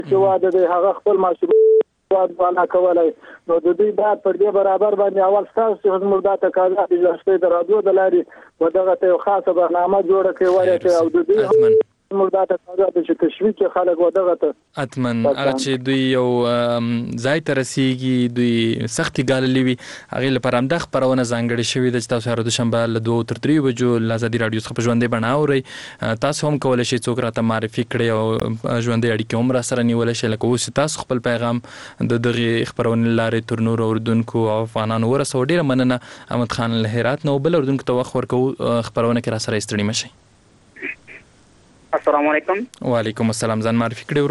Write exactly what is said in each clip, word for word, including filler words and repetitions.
چې واده دی هغه خپل ماشوم واده کولای نو د دوی باید پر دې برابر باندې اول ستاسو چې زموږ دا تقاضا د ژوند د رادیو د لارې و دغه ته خاصه برنامه جوړه کړي ورته او د دوی زموږ دا تقاضا چې تشویق خلک و دغه ته اتمن هغه چې دوی یو ځای ته رسیږي دوی سختي ګاللې وي هغه لپاره هم د خبرونه ځانګړي شوی د تاسو سره د شنبه له دوه تر درې بجو لازادي رادیو څخه په ژوندې بڼه اوري تاسو هم کولای شئ څوک راته معرفي کړئ او ژوندې اړیکې هم را سره نیول شي لکه اوس تاسو خپل پیغام د دغه خبرونه لارې تر نور اوردونکو او افغانانو ورسو ډیره مننه احمد خان له هرات نو بل اردوونکو ته وخت ورکو خبرونه کې را سره استړي مشي. السلام علیکم. و علیکم السلام. ځان معرفی کړئ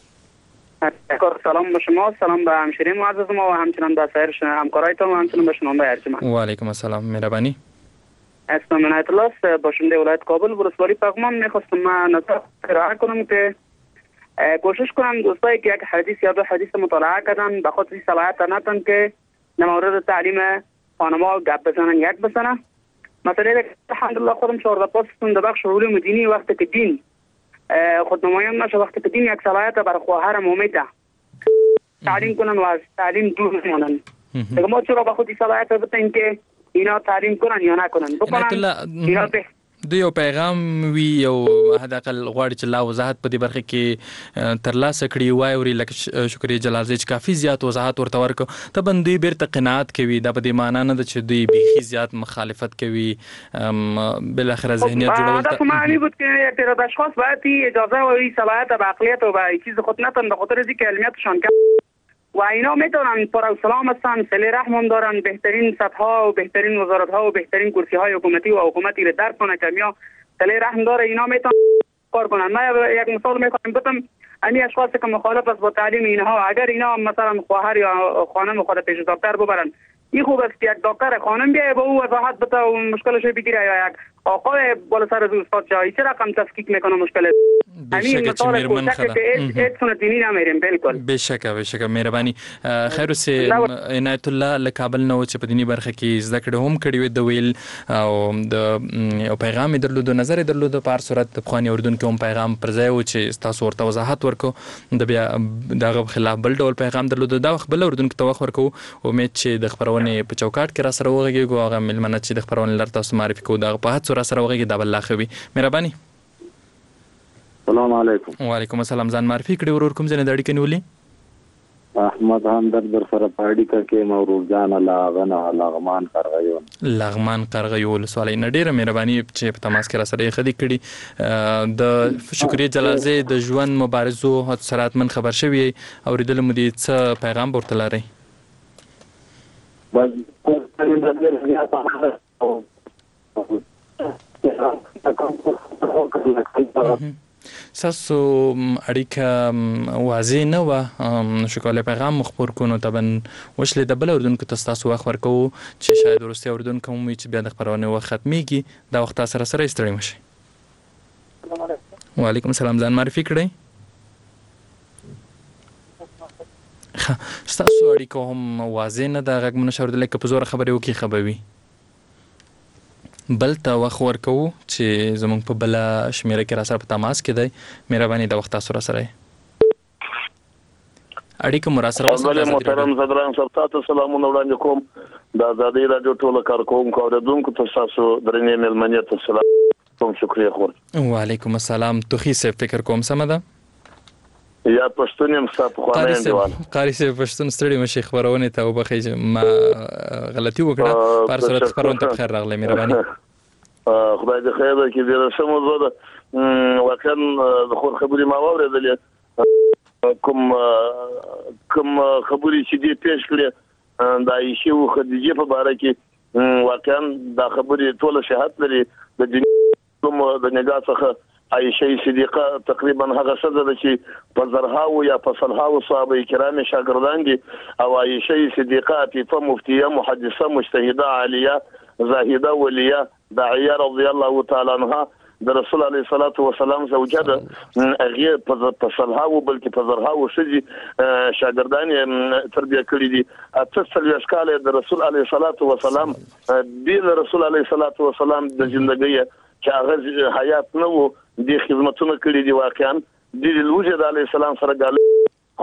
ورور. سلام به شما، سلام به همشیرین معزز ما و همچنان به سایر همکارایتان و همچنان به شنونده ارجمند. و علیکم السلام. مهربانی. اسمم عنایت الله است، باشنده ولایت کابل ولسوالی پغمان. میخواستم من نظر ارائه کنم که کوشش کنم دوستایی که یک حدیث یا دو حدیث مطالعه کردن به خاطر صلاحیت ندارن که در مورد تعلیم خانم‌ها گپ بزنن یک بزنن. مثلا الحمدلله خودم چهارده پاسم در بخش علوم دینی وقتی که دین خودنمایان نشه، وقتی که دین یک صلاحیت برای خواهر مومیده تعلیم کنن و از تعلیم دور نمانن. دیگه ما چرا به خودی صلاحیت بتیم که اینا تعلیم کنن یا نکنن بکنن اینا به دوی یو پیغام وی یو حداقل غواړي چې لا وضاحت په دې برخه کې ترلاسه کړي وای او لکه شکرې جلال زیچ کافي زیات وضاحت ورته ورکو ته بندوی بیرته قناعت کوي دا په دې معنی نه ده چې دوی بيخي زیات مخالفت کوي بل اخر ذهنیت جوړول دا معنی بود که یک تعداد اشخاص باید اجازه و صلاحیت و عقلیت و چیز خود نتن به خاطر اینکه علمیتشان کم و اینا میتونن پر سلام هستن، صله رحم هم دارن، بهترین سطح ها و بهترین وزارت ها و بهترین کرسی های حکومتی و حکومتی رو درک کنه که میا صله رحم داره اینا میتونن کار کنن. من یک مثال میخوام بدم، امی اشخاصی که مخالف است با تعلیم اینها اگر اینا مثلا خواهر یا خانم خود پیش دکتر ببرن این خوب است که یک دکتر خانم بیایه با او وضاحت بده و مشکلش بگیره یا یک آقای بالا سر از استاد جایی چه رقم تفکیک میکنه مشکل همین مثال کوچک که ایت سنت دینی نمیریم بالکل بشکه بشکه مهرباني. خیر سه عنایت الله له کابل نو چې په دینی برخه کې زده کړه هم کړی و د ویل او د پیغام درلود نظر درلود په هر صورت په خواني اردن کې هم پیغام پر ځای و چې تاسو ورته وضاحت ورکو د بیا دغه خلاف بل ډول پیغام درلود دا بل اردن کې توخ ورکو امید چې د خبرونه په چوکاټ کې را سره وغږیږي هغه ملمنه چې د خبرونه لر تاسو معرفي کو دا په هڅه را سره وغږیږي دا بل اخوي. مهرباني. السلام علیکم. و علیکم السلام. ځان معرفي کړئ ورور کوم ځنه د اړیکې نیولې؟ احمد همدرد در سره پاړی کې مورور جان لاغنه لغمان قرغیون لغمان قرغیول سوال نه ډیره مهرباني چې په تماس کې را سره خدي کړي د شکرې جلازه د ژوند مبارزو سرات من خبر شوی او ریدل مودي څه پیغام ورته لري؟ بس ساسو اړیکه واضح نه و شکل پیغام مخبر کو نو تبن وشل د بل اردن کې تاسو وخت ورکو چې شاید ورسته اردن کوم چې بیا د خبرونه وخت ختميږي دا وخت سره سره استړی مشي. وعلیکم السلام. ځان معرفي کړئ. تاسو اړیکه هم واضح نه دا غږ منشور د لکه په زور خبرې وکي خبوي بل ته وخت ورکو چې زمونږ په بل شمیره کې را سره په تماس کې دی. مهرباني دا وخت تاسو را سره اړیکه مو را سره وسه. محترم صدران صاحب تاسو سلامونه وړاندې کوم د آزادۍ رادیو ټول کارکونکو او اوریدونکو ته تاسو درنې ملمنیت سلام کوم شکریا خور. وعلیکم السلام. توخی سه فکر کوم سم ده یا پښتون یم صاحب خو نه دیوال قاری سه پښتون ستړي مشي خبرونه ته وبخې ما غلطي وکړه پر صورت خبرونه ته خیر راغله. مهرباني. خدای دې خیر وکړي دې سمو زده واقعا د خور خبري ما واورېدلې کوم کوم خبري چې دې پیښ کړې دا یې شو خدیجه په باره کې واقعا دا خبري ټول شهادت لري د دین کوم د نگاه څخه عائشه صدیقه تقریبا هغه سزا ده چې په زرهاو یا په صلهاو صحابه کرام شاګردان دي او عائشه صدیقه عفیفه مفتیه محدثه مجتهده عالیه زاهده ولیه داعیه رضی الله تعالی عنها د رسول الله صلوات و سلام زوجه ده هغه په صلهاو بلکې په زرهاو شذي شاګردان تربیه کړی دي. اتصل اشکال د رسول الله صلوات و سلام دین رسول الله صلوات و سلام د ژوندۍ چې هغه حیات نه وو د خدمتونو کړی دی واقعا د وجود علی السلام سره ګال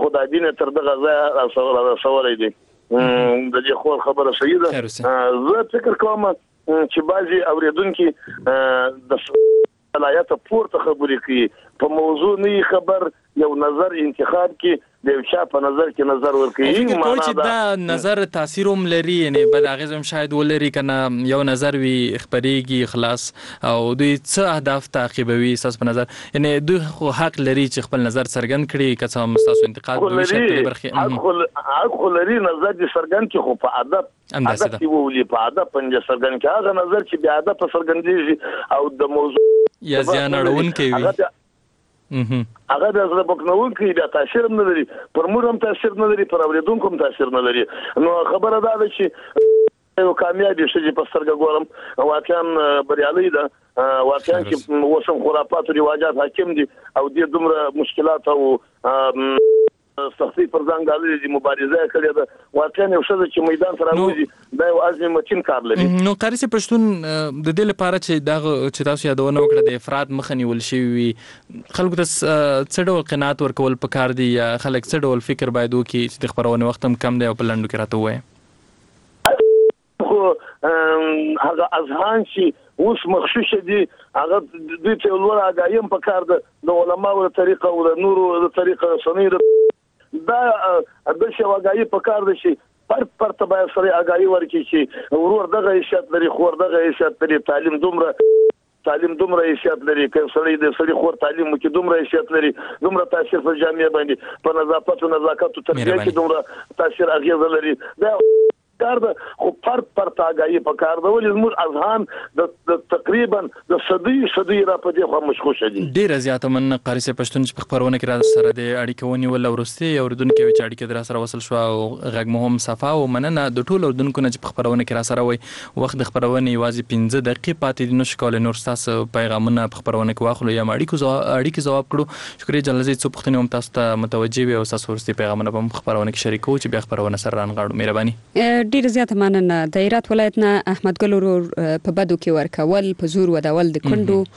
خدای دې تر دغه ځای رسولای دي د دې خو خبره صحیح ده. زه فکر کوم چې بعضي اوریدونکو د صلاحیت پورته خبرې کوي په موضوع نه خبر یو نظر انتخاب کې د چا په نظر کې نظر ورکوي معنا چې دا نظر تاثیر هم لري یعنی بد اغیز هم شاید ولري کنه یو نظر وی خبريږي خلاص او دوی څه اهداف تعقیبوي اساس په نظر یعنی دوی خو حق لري چې خپل نظر څرګند کړي که څه مستاسو انتقاد دوی شکل برخه حق خو لري نظر دې څرګند کړي خو په ادب ادب دی وولي په ادب پنځه څرګند کړي هغه نظر چې بیا ادب څرګندېږي او د موضوع یا ځان اړون کوي هغه د زړه بکنون کې د تاثیر نه لري پر موږ هم تاثیر نه لري پر اوریدونکو هم تاثیر نه لري. نو خبره دا ده چې یو کامیابی شي په سترګه ګورم واقعا بریالي ده واقعا چې وسم خرافات او رواجات حاکم دي او د دومره مشکلات او سختي پر ځان غالي دي مبارزه کړې ده واقعا یو څه چې میدان سره راوځي دا یو عزم متین کار لري. نو قاری سي پښتون د دې لپاره چې دا چې تاسو یادونه وکړه د افراد مخه نیول شي وي خلکو ته څه ډول قناعت ورکول پکار دي یا خلک څه ډول فکر باید وکړي چې د خبرونه وخت هم کم دی او په لندو کې راته وایي خو هغه اذهان چې اوس مخشوش دي هغه د ته ولور اگایم پکار ده د علماو طریقه او د نورو طریقه سنیر دا د شواګای پکار دي چې پر پر تبع سره اگاي ورکی چې ورور دغه حیثیت لري خور دغه حیثیت لري تعلیم دومره تعلیم دومره حیثیت لري که سړی د سړي خور تعلیم کې دومره حیثیت لري دومره تاثیر په جامعه باندې په نظافت او نزاکت او تربیه کې دومره تاثیر اغیز لري دا کار ده خو پر پر تاګای په کار ده ولې موږ اذهان د تقریبا د صدی صدی را په دې خو مشغول دي. ډیر زیات من قاری سي پښتون چې په خبرونه کې را سره د اړیکه ونی ول ورسته اوردونکو چې اړیکه در سره وصل شو او غږ مهم صفه او مننه د ټولو اوردونکو چې په خبرونه کې را سره وي وخت د خبرونه یوازې پنځه دقیقې پاتې دي نو شکول نور تاسو پیغامونه په خبرونه کې واخلو یا اړیکو اړیکه جواب کړو. شکرې جلالزي څو پښتني هم تاسو ته متوجي وي او تاسو ورسته پیغامونه په خبرونه کې شریکو چې بیا خبرونه سره رانغاړو. مهرباني. ډیر زیات مننه. د هرات ولایت نه احمد ګل ورور په بدو کې ورکول په زور ودول د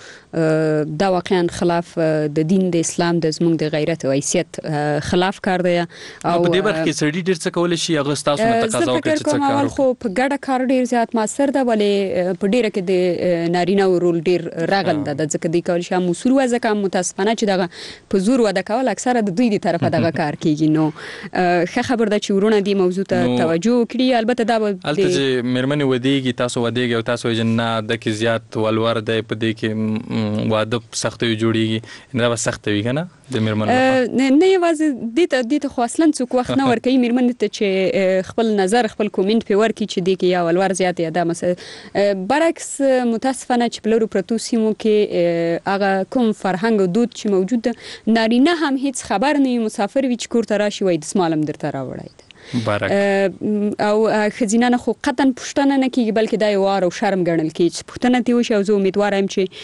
کندو دا واقعا خلاف د دین د اسلام د زموږ د غیرت او حیثیت خلاف کار دی او په دې برخه کې سړي ډیر څه کول شي هغه تاسو نه تقاضا وکړي چې څه کار خو په ګډه کار ډیر زیات ماستر ده ولې په ډیره کې د نارینه ورول ډیر راغل ده د ځکه د کول شي مسول وځه کوم متاسفانه چې دغه په زور ودا کول اکثره د دوی د طرفه دغه کار کیږي. نو ښه خبر ده چې ورونه دی موضوع ته توجه کړي. البته دا البته چې مېرمنې ودیږي تاسو ودیږي او تاسو جنا د کې زیات ولور دی په دې کې واده سختي جوړیږي دا سخت وي کنه د مېرمنې نه یوازې د دې ته خو اصلا څوک وخت نه ورکوي مېرمنې ته چې خپل نظر خپل کومنت په ورکړي چې د کې یا ولور زیات یا دا مثلا برعکس متاسفانه چې بلورو پروتو سیمو کې هغه کوم فرهنګ او دود چې موجود ده نارینه هم هیڅ خبر نه مسافر وي چې کور ته راشي وای د سمالم درته راوړی بارک او خزینه خو قطن پښتنه نه کیږي بلکې دا یو وار او شرم ګڼل کیږي پښتنه دی وشو زه امیدوارم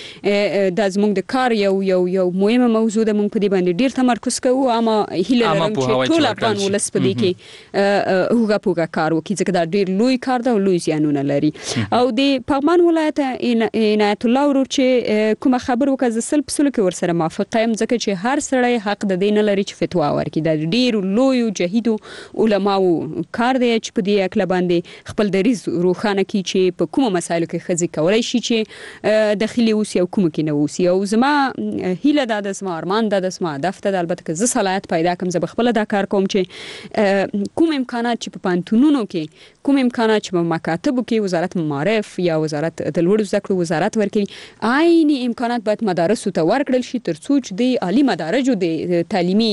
چې د زموږ د کار یو یو یو مهمه موضوع ده مونږ په دې باندې ډیر تمرکز کوو اما هیله لرم چې ټول افغان ولس په دې کې هوګه پوګه کار وکړي ځکه دا ډیر لوی کار ده او لوی زیانونه لري. او د پغمان ولایت عنایت الله ورور چې کومه خبر وکړه ز سل پسلو کې ورسره موافقه یم ځکه چې هر سړی حق د دین لري چې فتوا ورکړي د ډیر لوی جهیدو علما او کار دی چې په دې اکل باندې خپل دریز روخانه کی چې په کومه مسایلو کې خزي کولای شي چې داخلي اوسي او کوم کې نه اوسي. او زما هیله ده د زما ارمان ده د زما هدف ده البته که زه صلاحیت پیدا کوم زه خپل دا کار کوم چې کوم امکانات چې په پانتونونو کې کوم امکانات چې په مکاتبو کې وزارت معارف یا وزارت د لوړو زده کړو وزارت ورکړي عیني امکانات باید مدارس ته ورکړل شي تر څو چې د عالی مدارجو د تعلیمي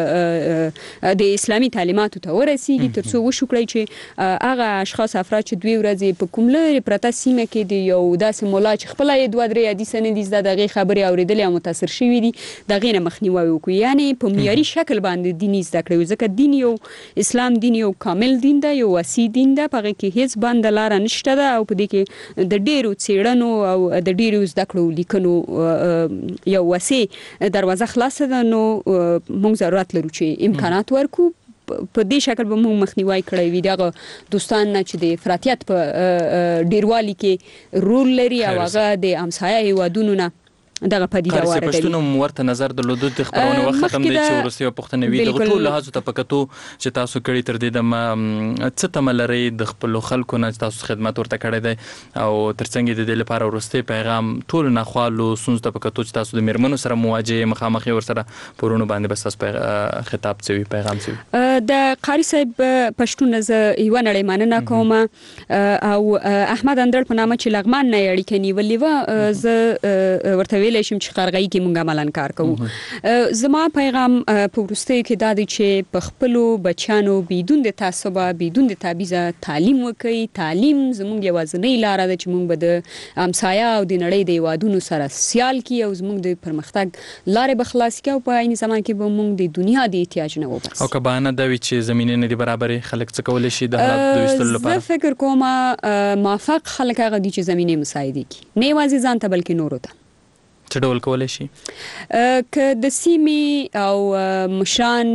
د اسلامي تعلیماتو ته ورسي تر څو وشکړي چې هغه اشخاص افراد چې دوی ورځي په کوم لري پرته سیمه کې دی یو داسې مولا چې خپل یې دوه درې حدیث نه دي زده دغه خبري اوریدل او متاثر شوی دي دغه نه مخنیوي وکړي یعنی په معیاري شکل باندې دیني زده کړو ځکه دین یو اسلام دین یو کامل دین دی یو وسی دین دی په کې هیڅ باندې لار نشته ده او په دې کې د ډیرو څېړنو او د ډیرو زده کړو لیکنو یو وسی دروازه خلاصه ده. نو موږ ضرورت لرو چې امکانات ورکو په دې شکل به موږ مخنیوي کړی وي دغه دوستان نه چې د افراطیت په ډیروالي کې رول لري او هغه د امسایه هیوادونو نه دغه پدیده واردوي. واردوي پښتون ورته نظر درلود د خبرونه وخت ختم دي چې ورسته پښتنوي د ټول لحاظ ته پکتو چې تاسو کړی تر دې د ما څه تملري د خپل خلکو نه تاسو خدمت ورته کړی دی او ترڅنګ د دې لپاره ورسته پیغام ټول ناخوالو سونز ته پکتو چې تاسو د میرمنو سره مواجهه مخامخ ور سره پرونو باندې بس تاسو خطاب څوي پیغام څوي د قاری صاحب پښتون ز یو نړۍ مننه کوم او احمد اندړ په نامه چې لغمان نه اړیکه نیولې و ز ورته ویل شم چې قرغی کې مونږه عملاً کار کوو. زما پیغام په ورستۍ کې دا دی چې په خپلو بچانو بدون د تعصب بدون د تبعیض تعلیم وکړي. تعلیم زموږ یوازینۍ لار ده چې مونږ به د همسایه او د نړۍ د هیوادونو سره سیال کړي او زموږ د پرمختګ لارې به خلاص کړي او په عین زمان کې به مونږ د دنیا د احتیاج نه وباسو. او که بهانه دا وي چې زمینه نه دي برابرې خلک څه کولی شي د حالات د وستلو لپاره؟ زه فکر کوم موافق خلک هغه دي چې زمینه مساعده کړي، نه یوازې ځان ته بلکې نورو ته. څه ډول کولی شي؟ که د سیمې او مشران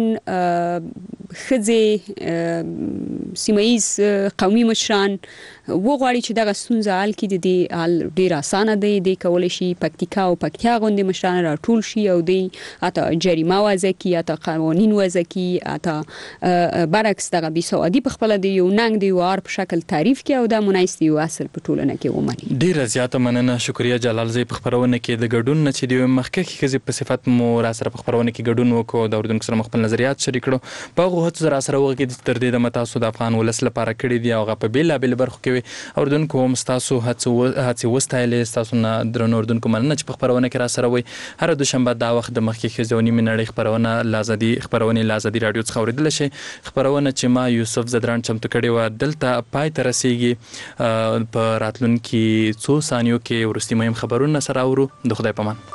ښځې سیمایز قومي مشران وغواړي چې دغه ستونزه حل کړي، د دې حل ډېر اسانه دی. دی کولی شي پکتیکا او پکتیا غوندې مشران راټول شي او دی حتی جریمه وضع کړي، حتی قوانین وضع کړي، حتی برعکس دغه بېسوادي په خپله د یو ننګ د یو عار په شکل تعریف کړي او دا منایست یو اصل په ټولنه کې ومني. ډېره زیاته مننه. شکریه جلال زی په خپرونه کې د ګډون نه چې د مخکې ښځې په صفت مو را سره په خپرونه کې ګډون وکړو، د اردوونکو سره خپل نظریات شریک کړو. په هغو هڅو را سره وغږېدو تر دې دمه تاسو د افغان ولس لپاره کړي دي او هغه په بېلابېلو برخو کې وي. اردوونکو هم ستاسو هڅې وستایلې، ستاسو نه درنو اردوونکو مننه چې په خپرونه کې را سره وئ. هره دوشنبه دا وخت د مخکې ښځې او نیمې نړۍ خپرونه له ازادي خپرونې له ازادي راډیو څخه اورېدلی شئ. خپرونه چې ما یوسف زدران چمتو کړې وه دلته پای ته رسېږي. په راتلونکي څو ثانیو کې وروستي مهم خبرونه سره اورو. د خدای په امان.